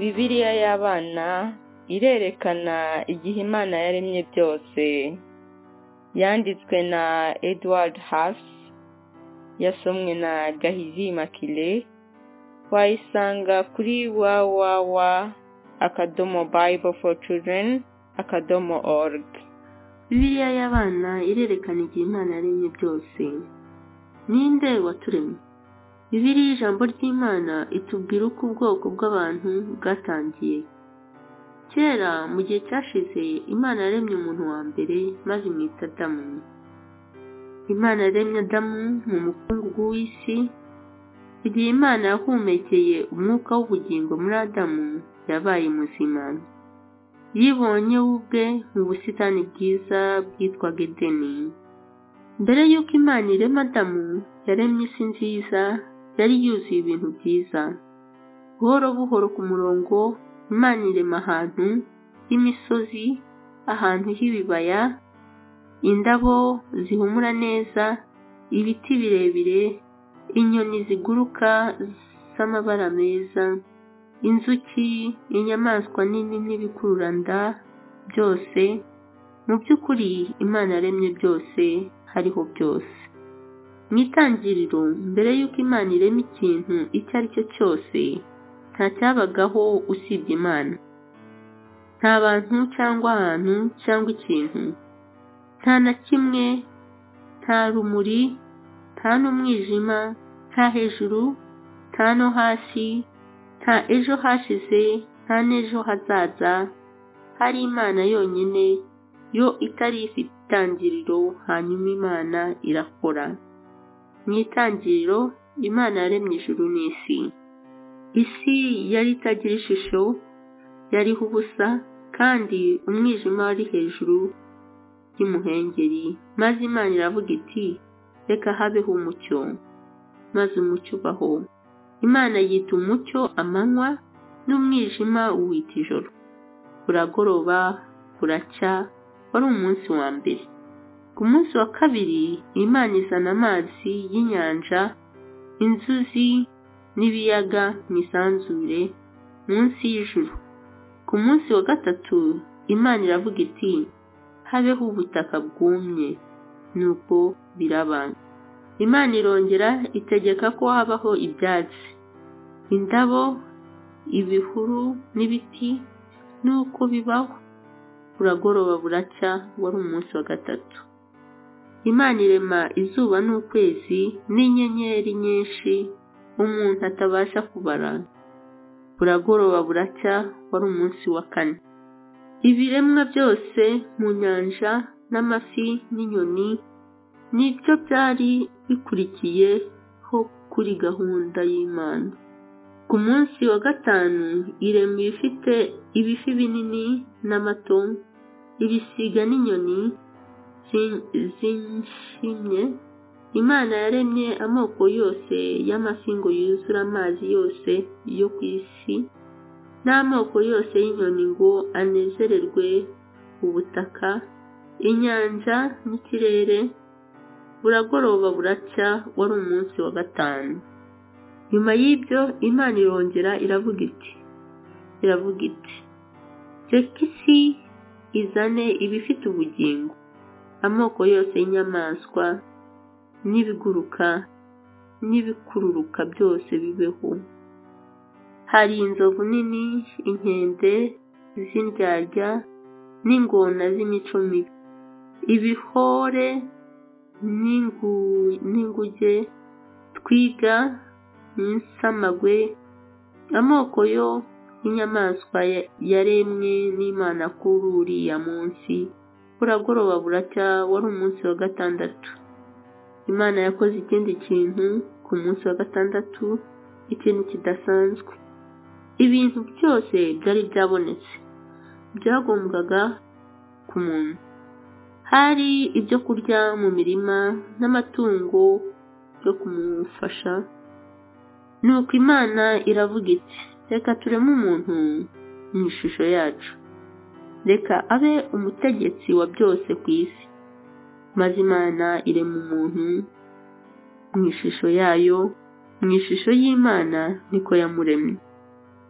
Bibiliya y'abana irerekana igihe Imana yaremye byose. Yanditswe na Edward Haas, yasomwe na Gahizi Immaculée. Wayisanga kuri www.bibleforchildren.org. Bibiliya y'abana irerekana igihe Imana yaremye byose. Ninde waturemye? Bibiliya ijambo ry'Imana itubwira uko ubwoko bw'abantu bwatangiye. Kera mu gihe cyashize Imana yaremye umuntu wa mbere maze imwita Adamu. Imana yaremye Adamu mu mukungugu w'isi. Igihe Imana yahumekeye umwuka w'ubugingo muri Adamu yabaye muzima. Yibonye ubwe mu busitani bwiza bwitwaga Edeni. Mbere y'uko Imana irema Adamu yaremye isi nziza yari yuzuye ibintu byiza. Buhoro buhoro ku murongo Imana irema ahantu h'imisozi, ahantu h'ibibaya, indabo zihumura neza, ibiti birebire, inyoni ziguruka z'amabara meza, inzuki, inyamaswa nini n'ibikururanda byose. Mu by'ukuri Imana yaremye byose, hariho byose. Mu itangiriro, mbere y'uko Imana irema ikintu icyo ari cyo cyose, nta cyabagaho usibye Imana. Nta bantu cyangwa ahantu cyangwa ikintu, nta na kimwe, nta rumuri, nta n'umwijima, nta hejuru, nta no hasi, nta ejo hashize, nta n'ejo hazaza. Hari Imana yonyine, yo itari ifite itangiriro, hanyuma Imana irakora. Mu itangiriro Imana yaremye ijuru n'isi. Isi yari itagira ishusho, yariho ubusa, kandi umwijima wari hejuru y'umuhengeri. Maze Imana iravuga iti, reka habeho umucyo. Maze umucyo ubaho. Imana yita umucyo amanywa, n'umwijima uwita ijoro. Buragoroba, buracya, wari umunsi wa mbere. Ku munsi wa kabiri Imana izana amazi y'inyanja, inzuzi n'ibiyaga mu isanzure munsi y'ijuru. Ku munsi wa gatatu Imana iravuga iti, habeho ubutaka bwumye. Nuko biraba. Imana irongera itegeka ko habaho ibyatsi, indabo, ibihuru n'ibiti. Nuko bibaho. Buragoroba buracya, wari umunsi wa gatatu. Imana irema izuba n'ukwezi n'inyenyeri nyinshi umuntu atabasha kubara. Buragoroba buracya, wari umunsi wa kane. Ibiremwa byose mu nyanja n'amafi n'inyoni nibyo byari bikurikiyeho kuri gahunda y'Imana. Ku munsi wa gatanu irema ibifite ibifi binini n'amato, ibisiga n'inyoni zishimye. Imana yaremye amoko yose y'amafi ngo yuzure amazi yose yo ku isi, n'amoko yose y'inyoni ngo anezererwe ubutaka, inyanja n'ikirere. Buragoroba buracya, wari umunsi wa gatanu. Nyuma y'ibyo Imana irongera iravuga iti, reka isi izane ibifite ubugingo, amoko yose y'inyamaswa n'ibiguruka n'ibikururuka byose bibeho. Hari inzovu nini, inkende z'indyarya n'ingona z'imico mibi, ibihore n'inguge, twiga n'insamagwe, amoko yo y'inyamaswa yaremwe n'Imana kuri uriya munsi. Buragoroba buracya, wari umunsi wa gatandatu. Imana yakoze ikindi kintu ku munsi wa gatandatu, ikintu kidasanzwe. Ibintu byose byari byabonetse byagombwaga ku muntu. Hari ibyo kurya mu mirima n'amatungo yo kumufasha. Nuko Imana iravuga iti, reka tureme umuntu mu ishusho yacu, reka abe umutegetsi wa byose ku isi. Maze Imana irema umuntu mu ishusho yayo, mu ishusho y'Imana niko yamuremye.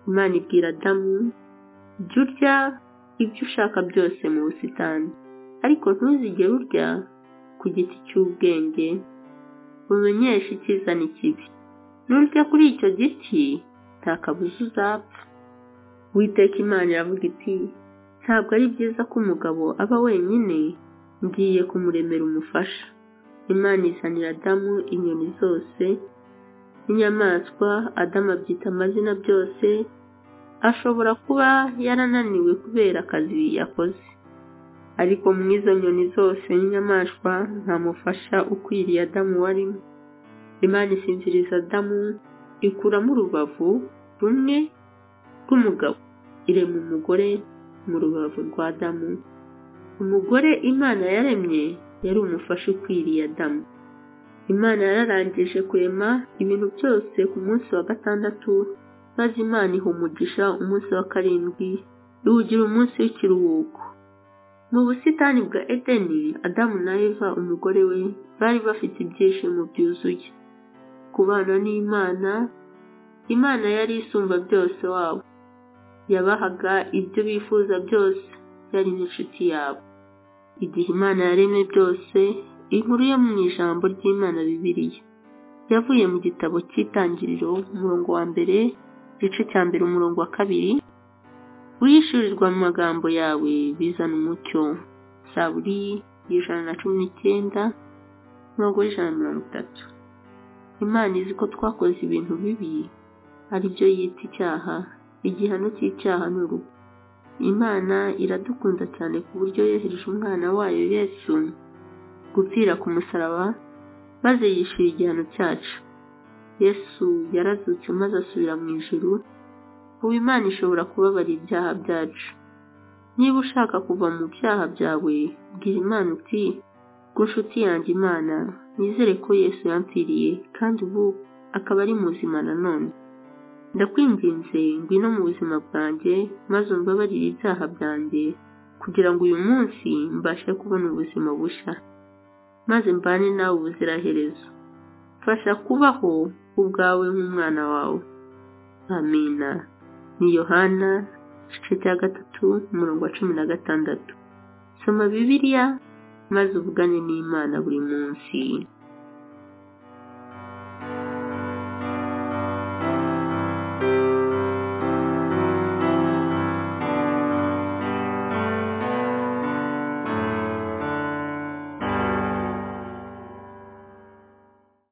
Imana ibwira Adamu, jya urya ibyo ushaka byose mu busitani, ariko ntuzigere urya ku giti cy'ubwenge bumenyesha icyiza n'ikibi. Nurya kuri icyo giti nta kabuza uzapfa. Uwiteka Imana iravuga iti, ntabwo ari byiza ko umugabo aba wenyine, ngiye kumuremera umufasha. Imana izanira Adamu inyoni zose n'inyamaswa. Adamu abyita amazina byose. Ashobora kuba yarananiwe kubera akazi yakoze, ariko mu izo nyoni zose n'inyamaswa nta mufasha ukwiriye Adamu warimo. Imana isinziriza Adamu, ikuramo urubavu rumwe rw'umugabo, irema umugore mu rubavu rwa Adamu. Umugore Imana yaremye yari umufasha ukwiriye Adamu. Imana yararangije kurema ibintu byose ku munsi wa gatandatu, maze Imana iha umugisha umunsi wa karindwi, iwugira umunsi w'ikiruhuko. Mu busitani bwa Edeni, Adamu na Eva umugore we bari bafite ibyishimo byuzuye kubana n'Imana. Imana yari isumba byose wabo, yabahaga ibyo bifuza byose, yari n'inshuti yabo. Igihe Imana yaremye byose, inkuru yo mu ijambo ry'Imana Bibiliya yavuye mu gitabo cy'Itangiriro umurongo wa mbere, igice cya mbere umurongo wa kabiri. Wishyurirwa mu magambo yawe bizana umucyo. Zaburi 119 umurongo w'130. Imana izi ko twakoze ibintu bibi ari byo yita icyaha. Igihano cy'icyaha ni urupfu. Imana iradukunda cyane ku buryo yohereje umwana wayo Yesu gupfira ku musaraba, maze yishyura igihano cyacu. Yesu yarazutse maze asubira mu ijuru. Ubu Imana ishobora kubabarira ibyaha byacu. Niba ushaka kuva mu byaha byawe, bwira Imana uti, ku nshuti yanjye Imana, nizere ko Yesu yampfiriye kandi ubu akaba ari muzima nanone. Ndakwinginze ngwino mu buzima bwanjye, maze umbabarire ibyaha byanjye, kugira ngo uyu munsi mbashe kubona ubuzima bushya, maze mbane nawe ubuziraherezo. Fasha kubaho ubwawe nk'umwana wawe. Amina. Ni Yohana igice cya 3 umurongo wa 16. Soma Bibiliya maze uvugane n'Imana buri munsi.